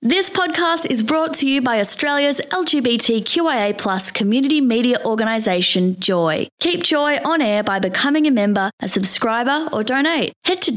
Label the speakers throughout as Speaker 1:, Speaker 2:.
Speaker 1: This podcast is brought to you by Australia's LGBTQIA+ community media organisation, Joy. Keep Joy on air by becoming a member, a subscriber or donate. Head to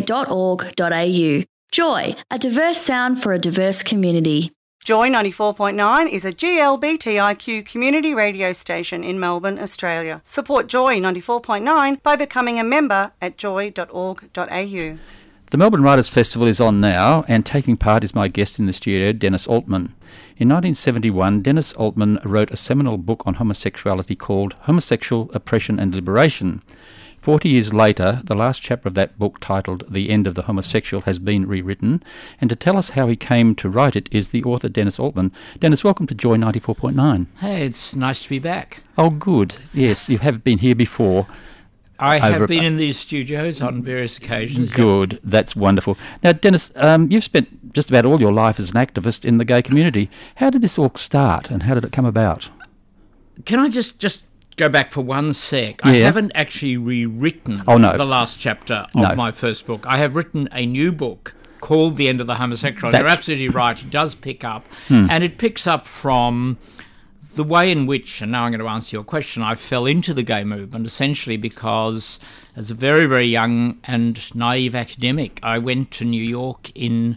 Speaker 1: joy.org.au. Joy, a diverse sound for a diverse community.
Speaker 2: Joy 94.9 is a GLBTIQ community radio station in Melbourne, Australia. Support Joy 94.9 by becoming a member at joy.org.au.
Speaker 3: The Melbourne Writers' Festival is on now, and taking part is my guest in the studio, Dennis Altman. In 1971, Dennis Altman wrote a seminal book on homosexuality called Homosexual Oppression and Liberation. 40 years later, the last chapter of that book, titled The End of the Homosexual, has been rewritten, and to tell us how he came to write it is the author Dennis Altman. Dennis, welcome to Joy 94.9.
Speaker 4: Hey, it's nice to be back.
Speaker 3: Oh, good. Yes, you have been here before.
Speaker 4: I have been in these studios on various occasions.
Speaker 3: Good, yep. That's wonderful. Now, Dennis, you've spent just about all your life as an activist in the gay community. How did this all start, and how did it come about?
Speaker 4: Can I just go back for 1 sec?
Speaker 3: Yeah.
Speaker 4: I haven't actually rewritten the last chapter of my first book. I have written a new book called The End of the Homosexual. You're absolutely right. It does pick up, and it picks up from the way in which, and now I'm going to answer your question, I fell into the gay movement essentially because as a very, very young and naive academic, I went to New York in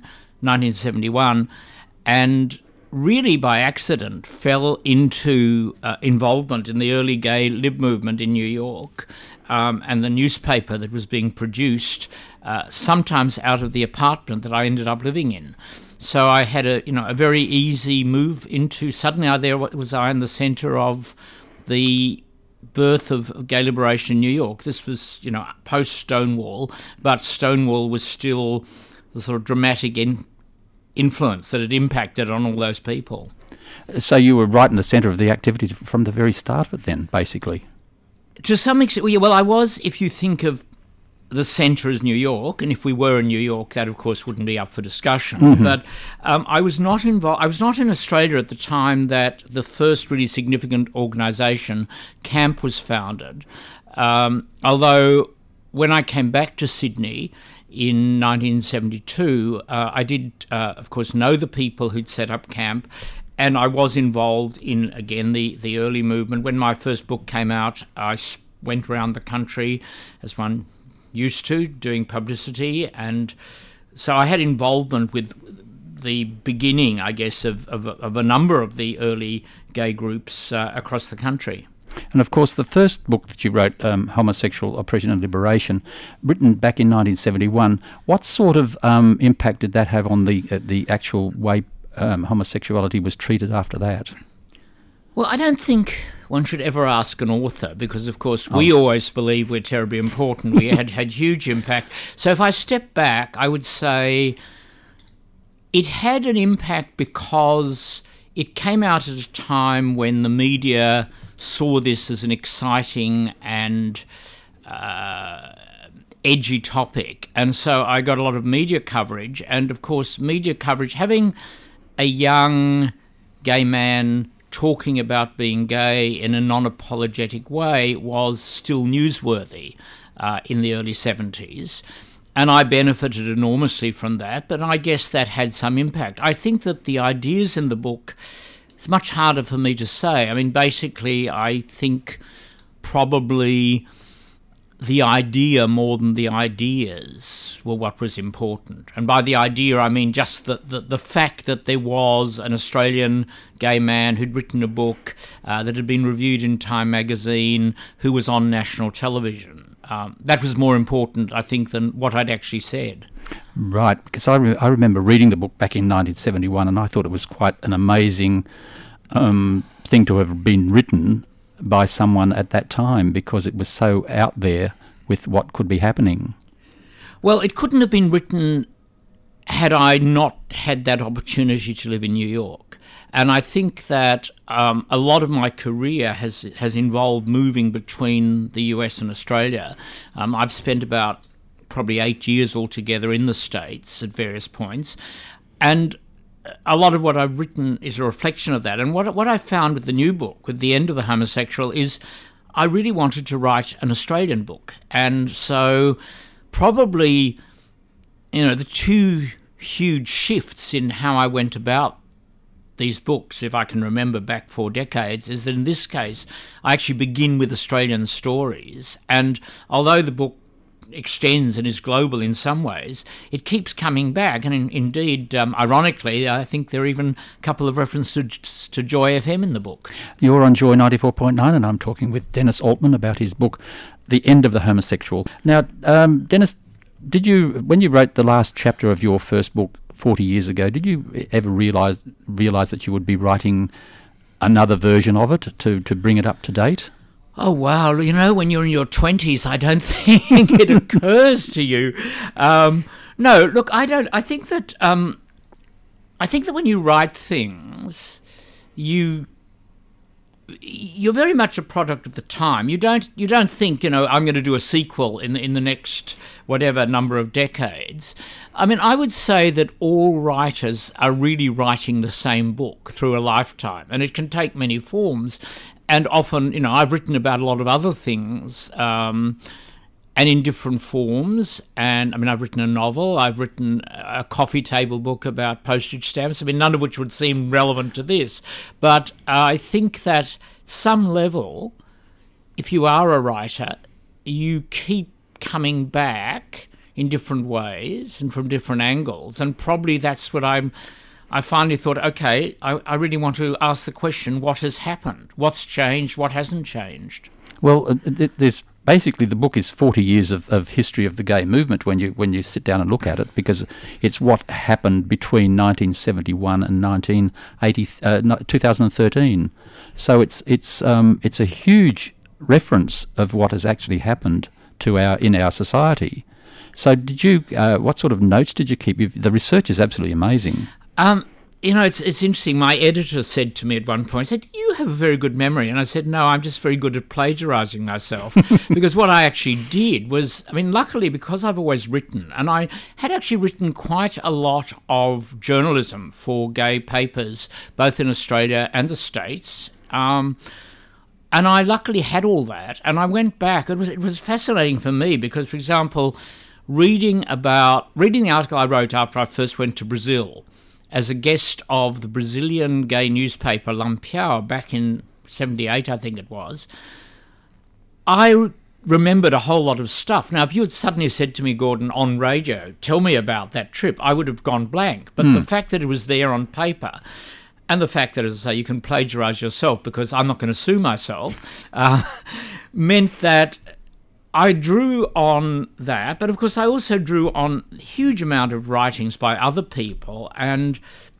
Speaker 4: 1971 and really by accident fell into involvement in the early gay lib movement in New York and the newspaper that was being produced sometimes out of the apartment that I ended up living in. So I had a very easy move into, suddenly I was in the centre of the birth of gay liberation in New York. This was, post-Stonewall, but Stonewall was still the sort of dramatic influence that had impacted on all those people.
Speaker 3: So you were right in the centre of the activities from the very start of it then, basically?
Speaker 4: To some extent, well, I was, if you think of the centre is New York, and if we were in New York, that of course wouldn't be up for discussion. Mm-hmm. But I was not involved. I was not in Australia at the time that the first really significant organisation, CAMP, was founded. Although when I came back to Sydney in 1972, I did, of course, know the people who'd set up CAMP, and I was involved in, again, the early movement. When my first book came out, I went around the country, as one used to, doing publicity, and so I had involvement with the beginning, I guess, of a number of the early gay groups across the country.
Speaker 3: And of course the first book that you wrote, Homosexual Oppression and Liberation, written back in 1971, what sort of impact did that have on the actual way homosexuality was treated after that?
Speaker 4: Well, I don't think one should ever ask an author because, of course, we always believe we're terribly important. We had huge impact. So if I step back, I would say it had an impact because it came out at a time when the media saw this as an exciting and edgy topic. And so I got a lot of media coverage. And, of course, media coverage, having a young gay man talking about being gay in a non-apologetic way was still newsworthy in the early 70s. And I benefited enormously from that, but I guess that had some impact. I think that the ideas in the book, it's much harder for me to say. I mean, basically, I think probably the idea more than the ideas were what was important. And by the idea, I mean just the fact that there was an Australian gay man who'd written a book that had been reviewed in Time magazine, who was on national television. That was more important, I think, than what I'd actually said.
Speaker 3: Right, because I remember reading the book back in 1971, and I thought it was quite an amazing thing to have been written by someone at that time because it was so out there with what could be happening.
Speaker 4: Well, it couldn't have been written had I not had that opportunity to live in New York. And I think that a lot of my career has involved moving between the US and Australia. I've spent about probably 8 years altogether in the States at various points. And a lot of what I've written is a reflection of that. And what I found with the new book, with The End of the Homosexual, is I really wanted to write an Australian book. And so probably, the two huge shifts in how I went about these books, if I can remember back 4 decades, is that in this case I actually begin with Australian stories, and although the book extends and is global in some ways, it keeps coming back, and indeed, ironically, I think there are even a couple of references to Joy FM in the book.
Speaker 3: You're on Joy 94.9, and I'm talking with Dennis Altman about his book, The End of the Homosexual. Now, Dennis, when you wrote the last chapter of your first book 40 years ago, did you ever realise that you would be writing another version of it to bring it up to date?
Speaker 4: Oh, wow. You know, when you're in your 20s, I don't think it occurs to you. No, look, I don't. I think that when you write things, you're very much a product of the time. You don't think, I'm going to do a sequel in the next whatever number of decades. I mean, I would say that all writers are really writing the same book through a lifetime, and it can take many forms. And often, I've written about a lot of other things, and in different forms. And I mean, I've written a novel, I've written a coffee table book about postage stamps. I mean, none of which would seem relevant to this. But I think that at some level, if you are a writer, you keep coming back in different ways and from different angles. And probably that's what I finally thought, okay, I really want to ask the question, what has happened? What's changed? What hasn't changed?
Speaker 3: Well, there's basically, the book is 40 years of history of the gay movement when you sit down and look at it, because it's what happened between 1971 and 2013. So it's a huge reference of what has actually happened in our society. So did you? What sort of notes did you keep? The research is absolutely amazing.
Speaker 4: It's interesting. My editor said to me at one point, said, "You have a very good memory." And I said, "No, I'm just very good at plagiarising myself." Because what I actually did was, luckily, because I've always written, and I had actually written quite a lot of journalism for gay papers, both in Australia and the States. And I luckily had all that. And I went back. It was fascinating for me because, for example, reading the article I wrote after I first went to Brazil, as a guest of the Brazilian gay newspaper Lampião back in 78, I think it was, I remembered a whole lot of stuff. Now, if you had suddenly said to me, Gordon, on radio, tell me about that trip, I would have gone blank. But the fact that it was there on paper, and the fact that, as I say, you can plagiarise yourself, because I'm not going to sue myself, meant that I drew on that, but of course I also drew on a huge amount of writings by other people, and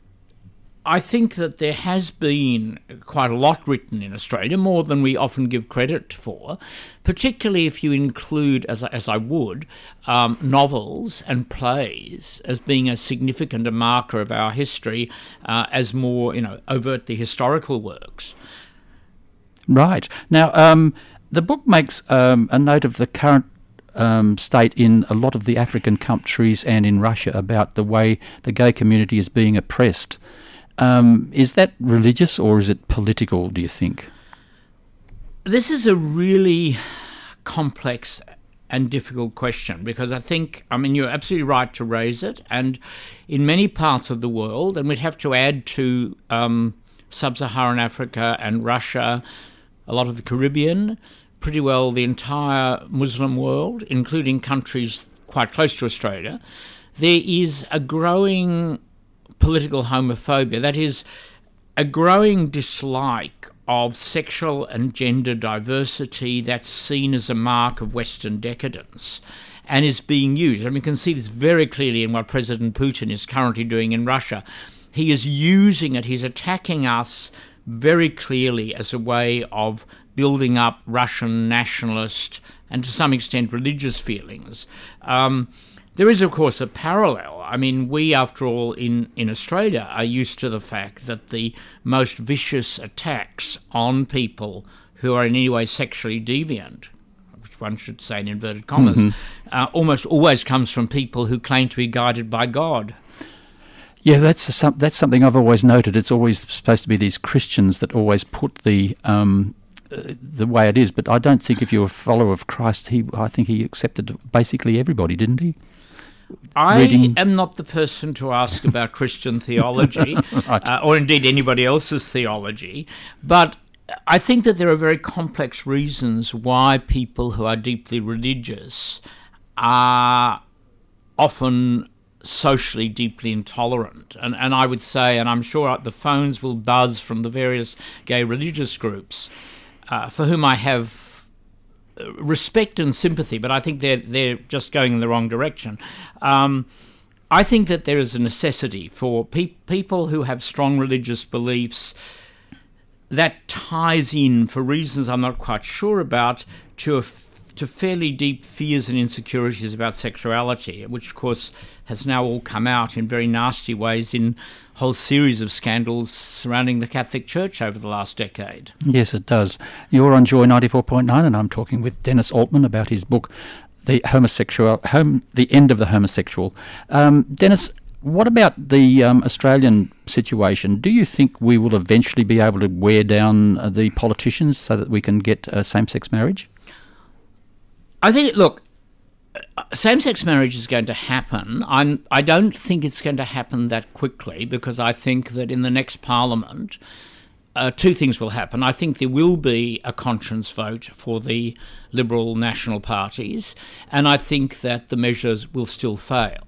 Speaker 4: I think that there has been quite a lot written in Australia, more than we often give credit for, particularly if you include, as I would, novels and plays as being a significant marker of our history, as more, overtly historical works.
Speaker 3: Right. Now, the book makes a note of the current state in a lot of the African countries and in Russia about the way the gay community is being oppressed. Is that religious or is it political, do you think?
Speaker 4: This is a really complex and difficult question, because I think, you're absolutely right to raise it, and in many parts of the world, and we'd have to add to sub-Saharan Africa and Russia, a lot of the Caribbean, pretty well the entire Muslim world, including countries quite close to Australia, there is a growing political homophobia. That is, a growing dislike of sexual and gender diversity that's seen as a mark of Western decadence and is being used. You can see this very clearly in what President Putin is currently doing in Russia. He is using it, he's attacking us very clearly as a way of building up Russian nationalist and to some extent religious feelings. There is, of course, a parallel. We, after all, in Australia are used to the fact that the most vicious attacks on people who are in any way sexually deviant, which one should say in inverted commas, almost always comes from people who claim to be guided by God.
Speaker 3: Yeah, that's something I've always noted. It's always supposed to be these Christians that always put the way it is, but I don't think if you're a follower of Christ, I think he accepted basically everybody, didn't he? reading?
Speaker 4: I am not the person to ask about Christian theology, right. Or indeed anybody else's theology, but I think that there are very complex reasons why people who are deeply religious are often socially deeply intolerant. And I would say, and I'm sure the phones will buzz from the various gay religious groups, for whom I have respect and sympathy, but I think they're just going in the wrong direction. I think that there is a necessity for people who have strong religious beliefs that ties in, for reasons I'm not quite sure about, to fairly deep fears and insecurities about sexuality, which of course has now all come out in very nasty ways in a whole series of scandals surrounding the Catholic Church over the last decade.
Speaker 3: Yes, it does. You're on Joy 94.9 and I'm talking with Dennis Altman about his book, The End of the Homosexual. Dennis, what about the Australian situation? Do you think we will eventually be able to wear down the politicians so that we can get same-sex marriage?
Speaker 4: I think, look, same-sex marriage is going to happen. I don't think it's going to happen that quickly, because I think that in the next Parliament, two things will happen. I think there will be a conscience vote for the Liberal national parties, and I think that the measures will still fail.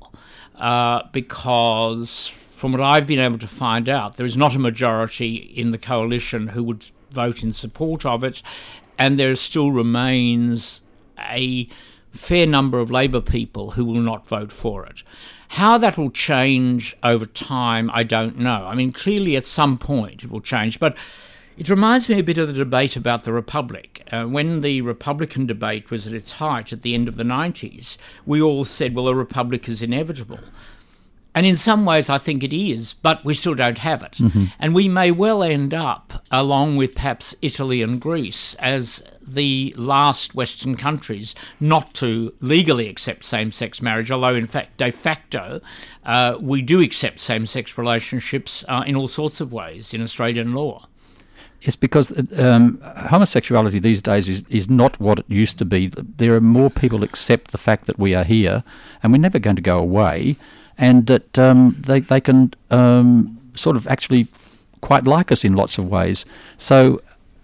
Speaker 4: Because from what I've been able to find out, there is not a majority in the coalition who would vote in support of it, and there still remains a fair number of Labor people who will not vote for it. How that will change over time, I don't know. I mean, clearly at some point it will change, but it reminds me a bit of the debate about the Republic. When the Republican debate was at its height at the end of the 90s, we all said, well, a Republic is inevitable. And in some ways I think it is, but we still don't have it. Mm-hmm. And we may well end up, along with perhaps Italy and Greece, as the last Western countries not to legally accept same-sex marriage, although in fact de facto we do accept same-sex relationships in all sorts of ways in Australian law.
Speaker 3: Yes, because homosexuality these days is not what it used to be. There are more people accept the fact that we are here and we're never going to go away, and that they can sort of actually quite like us in lots of ways. So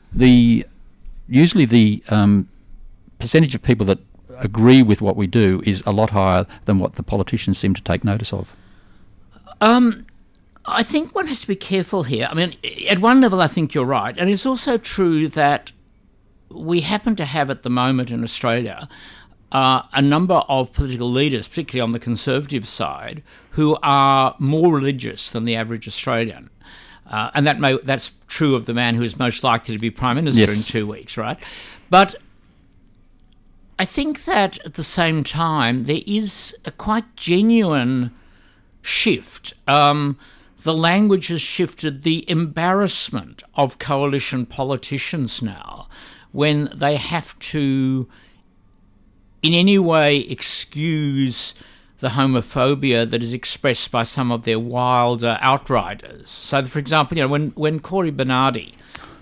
Speaker 3: usually the percentage of people that agree with what we do is a lot higher than what the politicians seem to take notice of.
Speaker 4: I think one has to be careful here. I mean, at one level I think you're right, and it's also true that we happen to have at the moment in Australia a number of political leaders, particularly on the Conservative side, who are more religious than the average Australian. And that's true of the man who is most likely to be Prime Minister in 2 weeks, right? But I think that at the same time there is a quite genuine shift. The language has shifted. The embarrassment of coalition politicians now, when they have to in any way excuse the homophobia that is expressed by some of their wilder outriders. So, for example, when Cory Bernardi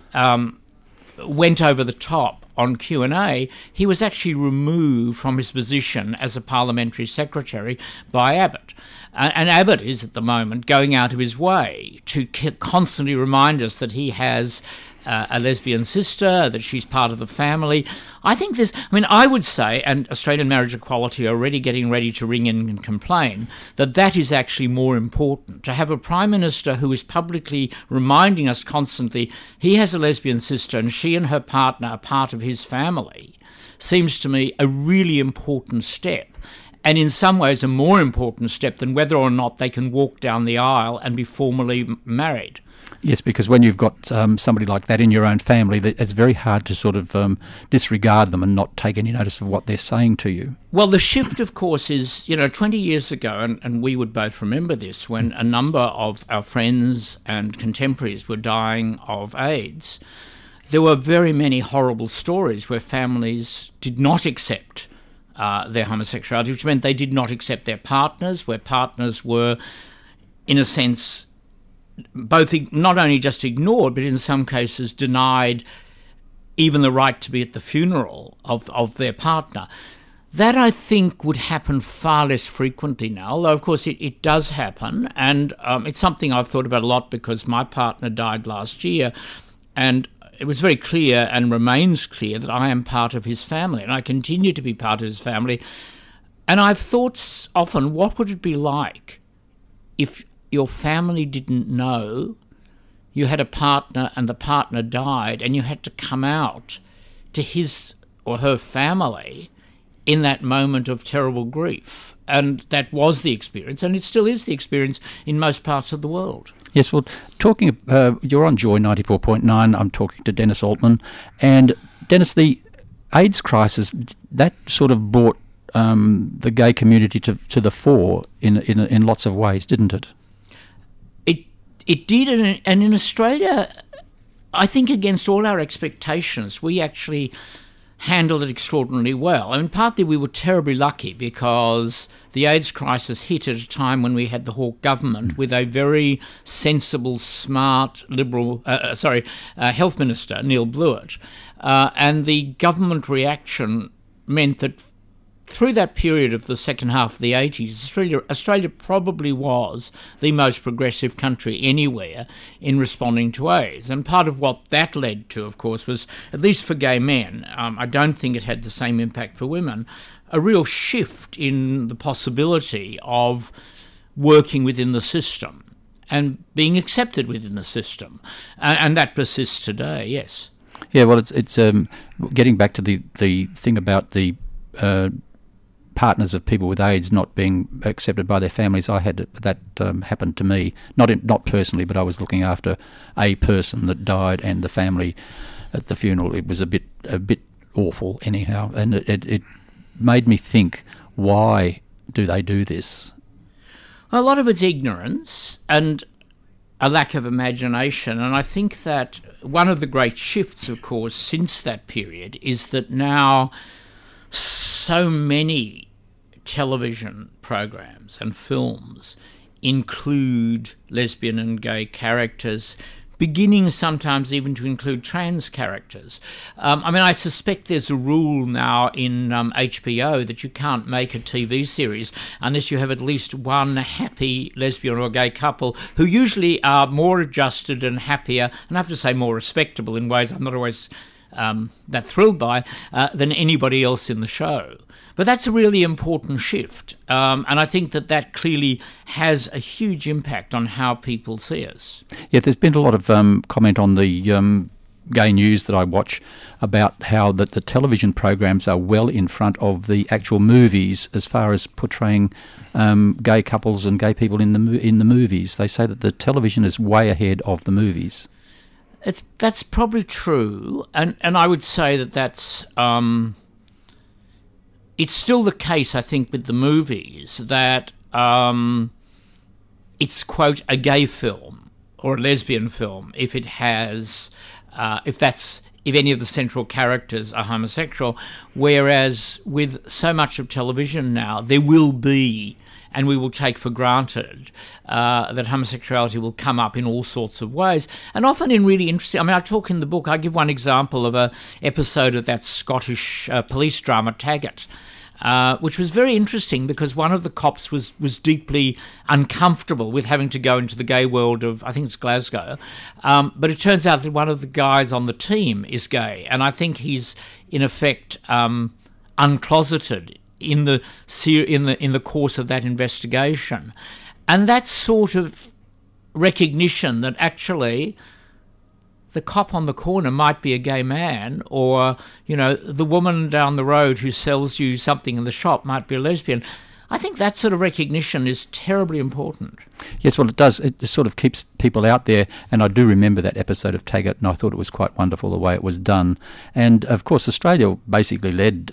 Speaker 4: went over the top on Q&A, he was actually removed from his position as a parliamentary secretary by Abbott. And Abbott is at the moment going out of his way to constantly remind us that he has a lesbian sister, that she's part of the family. I think I would say, and Australian Marriage Equality are already getting ready to ring in and complain, that is actually more important. To have a Prime Minister who is publicly reminding us constantly he has a lesbian sister and she and her partner are part of his family seems to me a really important step. And in some ways a more important step than whether or not they can walk down the aisle and be formally married.
Speaker 3: Yes, because when you've got somebody like that in your own family, it's very hard to sort of disregard them and not take any notice of what they're saying to you.
Speaker 4: Well, the shift, of course, is, 20 years ago, and we would both remember this, when a number of our friends and contemporaries were dying of AIDS, there were very many horrible stories where families did not accept their homosexuality, which meant they did not accept their partners, where partners were, in a sense, both not only just ignored, but in some cases denied even the right to be at the funeral of their partner. That, I think, would happen far less frequently now, although, of course, it does happen. And it's something I've thought about a lot because my partner died last year, and it was very clear and remains clear that I am part of his family, and I continue to be part of his family. And I've thought often, what would it be like if your family didn't know you had a partner and the partner died, and you had to come out to his or her family in that moment of terrible grief? And that was the experience, and it still is the experience in most parts of the world.
Speaker 3: Yes, well, talking, you're on Joy 94.9, I'm talking to Dennis Altman, and Dennis, the AIDS crisis, that sort of brought the gay community to the fore in lots of ways, didn't it?
Speaker 4: It did, and in Australia, I think against all our expectations, we actually handled it extraordinarily well. I mean, partly we were terribly lucky because the AIDS crisis hit at a time when we had the Hawke government with a very sensible, smart, liberal, health minister, Neil Blewett. And the government reaction meant that through that period of the second half of the 80s, Australia probably was the most progressive country anywhere in responding to AIDS. And part of what that led to, of course, was, at least for gay men, I don't think it had the same impact for women, a real shift in the possibility of working within the system and being accepted within the system. And that persists today, yes.
Speaker 3: Yeah, well, it's getting back to the thing about the partners of people with AIDS not being accepted by their families. I had that happen to me, not personally, but I was looking after a person that died and the family at the funeral. It was a bit awful, anyhow, and it made me think, why do they do this?
Speaker 4: A lot of it's ignorance and a lack of imagination, and I think that one of the great shifts, of course, since that period is that now so many television programs and films include lesbian and gay characters, beginning sometimes even to include trans characters. I suspect there's a rule now in HBO that you can't make a TV series unless you have at least one happy lesbian or gay couple who usually are more adjusted and happier, and I have to say more respectable in ways I'm not always that thrilled by, than anybody else in the show. But that's a really important shift, and I think that clearly has a huge impact on how people see us.
Speaker 3: Yeah, there's been a lot of comment on the gay news that I watch about how that the television programs are well in front of the actual movies as far as portraying gay couples and gay people in the movies. They say that the television is way ahead of the movies.
Speaker 4: That's probably true, and I would say that's... It's still the case, I think, with the movies that it's, quote, a gay film or a lesbian film if it has, if any of the central characters are homosexual, whereas with so much of television now, there will be, and we will take for granted, that homosexuality will come up in all sorts of ways, and often in really interesting... I talk in the book, I give one example of an episode of that Scottish police drama, Taggart, which was very interesting because one of the cops was deeply uncomfortable with having to go into the gay world of, I think it's Glasgow, but it turns out that one of the guys on the team is gay, and I think he's, in effect, uncloseted in the course of that investigation. And that sort of recognition that actually the cop on the corner might be a gay man, or, the woman down the road who sells you something in the shop might be a lesbian. I think that sort of recognition is terribly important.
Speaker 3: Yes, well, it does. It sort of keeps people out there, and I do remember that episode of Taggart, and I thought it was quite wonderful the way it was done. And, of course, Australia basically led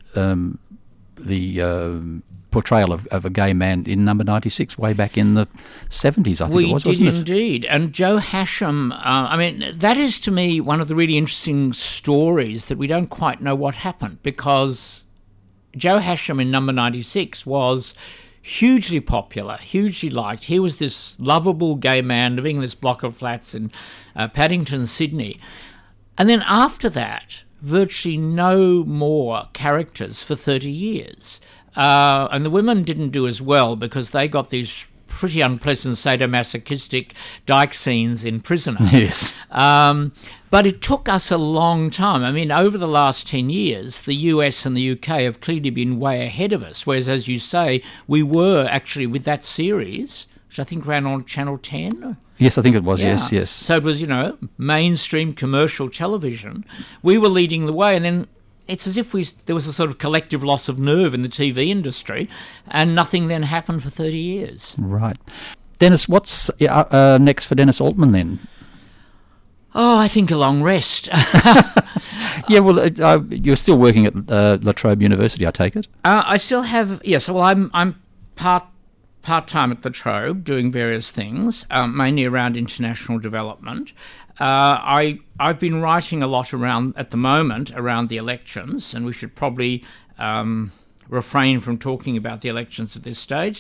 Speaker 3: the portrayal of a gay man in Number 96 way back in the 70s, I think it was, wasn't it?
Speaker 4: We did indeed. And Joe Hasham, that is to me one of the really interesting stories that we don't quite know what happened, because Joe Hasham in Number 96 was hugely popular, hugely liked. He was this lovable gay man living in this block of flats in Paddington, Sydney. And then after that, virtually no more characters for 30 years. And the women didn't do as well because they got these pretty unpleasant sadomasochistic dyke scenes in Prisoner.
Speaker 3: Yes.
Speaker 4: But it took us a long time. I mean, over the last 10 years, the US and the UK have clearly been way ahead of us, whereas, as you say, we were actually with that series, which I think ran on Channel 10.
Speaker 3: Yes, I think it was, yes.
Speaker 4: So it was, mainstream commercial television. We were leading the way, and then it's as if there was a sort of collective loss of nerve in the TV industry, and nothing then happened for 30 years.
Speaker 3: Right. Dennis, what's next for Dennis Altman then?
Speaker 4: Oh, I think a long rest.
Speaker 3: Yeah, well, you're still working at La Trobe University, I take it?
Speaker 4: I still have, yes. Well, I'm part-time at La Trobe doing various things, mainly around international development. I've been writing a lot at the moment around the elections, and we should probably refrain from talking about the elections at this stage.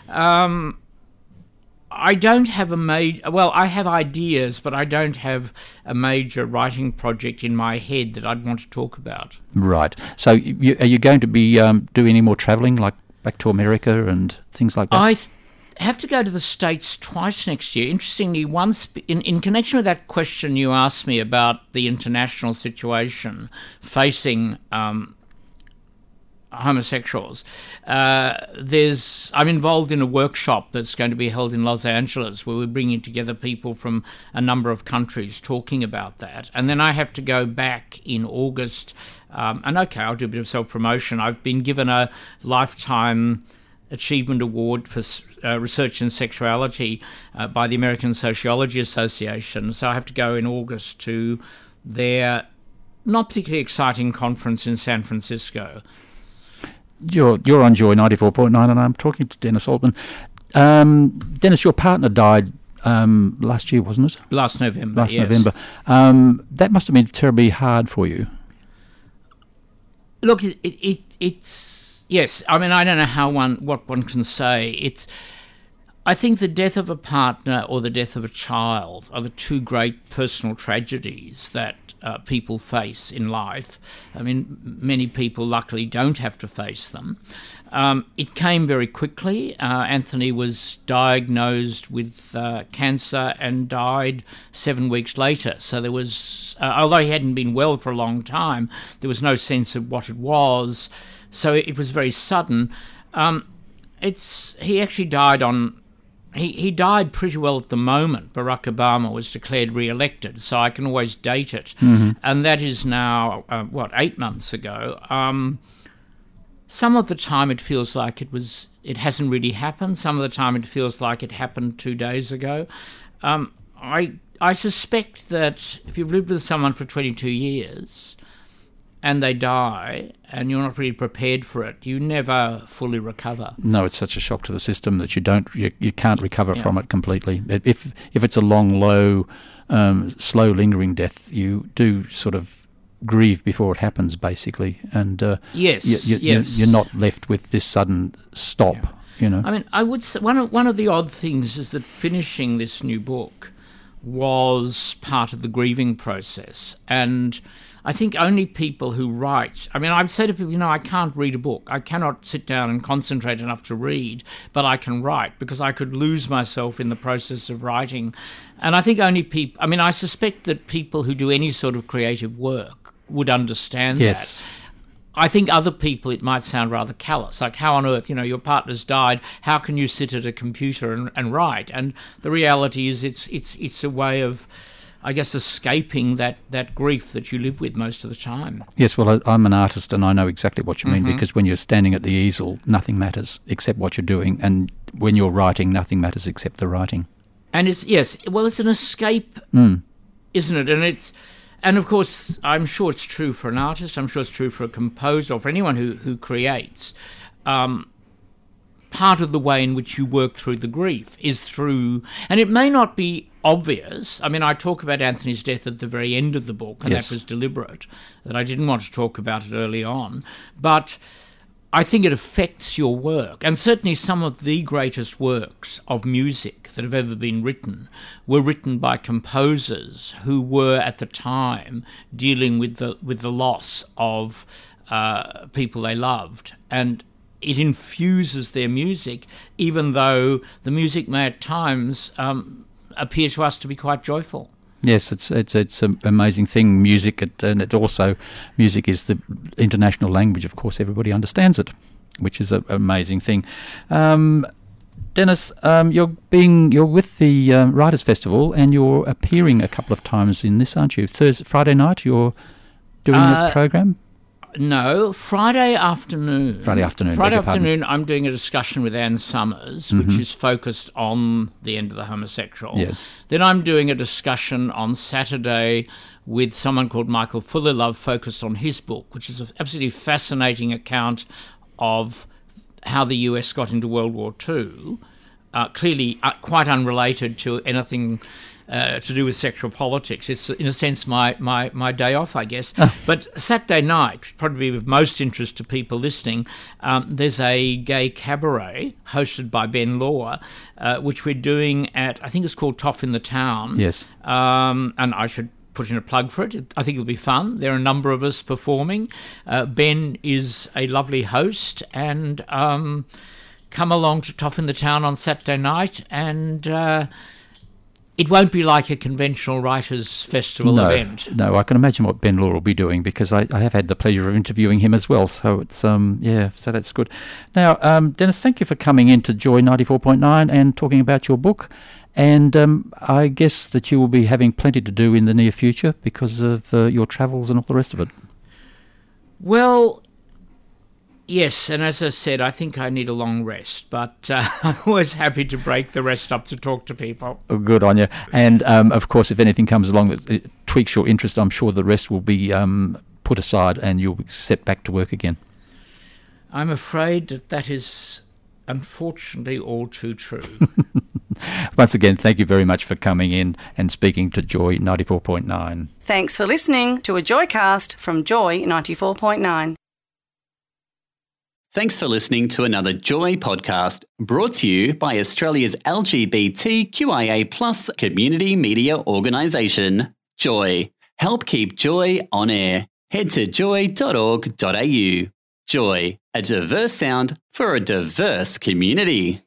Speaker 4: I don't have I have ideas, but I don't have a major writing project in my head that I'd want to talk about.
Speaker 3: Right. So are you going to be doing any more travelling, like back to America and things like that?
Speaker 4: I have to go to the States twice next year. Interestingly, once in connection with that question you asked me about the international situation facing homosexuals, I'm involved in a workshop that's going to be held in Los Angeles where we're bringing together people from a number of countries talking about that. And then I have to go back in August, and I'll do a bit of self-promotion. I've been given a Lifetime Achievement Award for research in sexuality by the American Sociology Association, so I have to go in August to their not particularly exciting conference in San Francisco.
Speaker 3: You're on Joy 94.9, and I'm talking to Dennis Altman. Dennis, your partner died last year, wasn't it?
Speaker 4: Last November.
Speaker 3: November. That must have been terribly hard for you.
Speaker 4: Look, it's yes. I mean, I don't know what one can say. I think the death of a partner or the death of a child are the two great personal tragedies that people face in life. I mean, many people luckily don't have to face them. It came very quickly. Anthony was diagnosed with cancer and died 7 weeks later. So there was, although he hadn't been well for a long time, there was no sense of what it was. So it was very sudden. He actually died on... He died pretty well at the moment Barack Obama was declared re-elected, so I can always date it. Mm-hmm. And that is now, 8 months ago. Some of the time it feels like it hasn't really happened. Some of the time it feels like it happened 2 days ago. I suspect that if you've lived with someone for 22 years and they die and you're not really prepared for it, you never fully recover.
Speaker 3: No, it's such a shock to the system that you can't recover from it completely. If it's a long, low, slow, lingering death, you do sort of grieve before it happens, basically. And you're not left with this sudden stop.
Speaker 4: I mean, I would say one of the odd things is that finishing this new book was part of the grieving process, and I think only people who write... I mean, I've said to people, I can't read a book. I cannot sit down and concentrate enough to read, but I can write because I could lose myself in the process of writing. And I think only people... I mean, I suspect that people who do any sort of creative work would understand that. I think other people, it might sound rather callous, like how on earth, your partner's died, how can you sit at a computer and write? And the reality is it's a way of... I guess, escaping that grief that you live with most of the time.
Speaker 3: Yes, well, I'm an artist and I know exactly what you mean, because when you're standing at the easel, nothing matters except what you're doing, and when you're writing, nothing matters except the writing.
Speaker 4: And it's an escape, isn't it? And of course, I'm sure it's true for an artist, I'm sure it's true for a composer, or for anyone who creates. Part of the way in which you work through the grief is through, and it may not be obvious. I mean, I talk about Anthony's death at the very end of the book, and that was deliberate, that I didn't want to talk about it early on. But I think it affects your work, and certainly some of the greatest works of music that have ever been written were written by composers who were at the time dealing with the loss of people they loved, and it infuses their music, even though the music may at times appear to us to be quite joyful.
Speaker 3: Yes, it's an amazing thing, music, and it also, music is the international language. Of course, everybody understands it, which is an amazing thing. Dennis, you're with the Writers' Festival, and you're appearing a couple of times in this, aren't you? Friday night, you're doing a program.
Speaker 4: No, Friday afternoon.
Speaker 3: Friday afternoon,
Speaker 4: I'm doing a discussion with Anne Summers, which is focused on the end of the homosexual.
Speaker 3: Yes.
Speaker 4: Then I'm doing a discussion on Saturday with someone called Michael Fullerlove, focused on his book, which is an absolutely fascinating account of how the US got into World War II, clearly quite unrelated to anything to do with sexual politics. It's, in a sense, my day off, I guess. But Saturday night, probably of most interest to people listening, there's a gay cabaret hosted by Ben Law, which we're doing at, I think it's called Toff in the Town.
Speaker 3: Yes.
Speaker 4: And I should put in a plug for it. I think it'll be fun. There are a number of us performing. Ben is a lovely host, and come along to Toff in the Town on Saturday night, and it won't be like a conventional Writers' Festival event.
Speaker 3: No, I can imagine what Ben Law will be doing, because I have had the pleasure of interviewing him as well. So it's so that's good. Now, Dennis, thank you for coming in to Joy 94.9 and talking about your book. And I guess that you will be having plenty to do in the near future because of your travels and all the rest of it.
Speaker 4: Well, yes, and as I said, I think I need a long rest, but I'm always happy to break the rest up to talk to people.
Speaker 3: Oh, good on you. And, of course, if anything comes along that tweaks your interest, I'm sure the rest will be put aside and you'll be set back to work again.
Speaker 4: I'm afraid that is unfortunately all too true.
Speaker 3: Once again, thank you very much for coming in and speaking to Joy 94.9.
Speaker 2: Thanks for listening to a Joycast from Joy 94.9.
Speaker 5: Thanks for listening to another Joy podcast brought to you by Australia's LGBTQIA+ community media organisation, Joy. Help keep Joy on air. Head to joy.org.au. Joy, a diverse sound for a diverse community.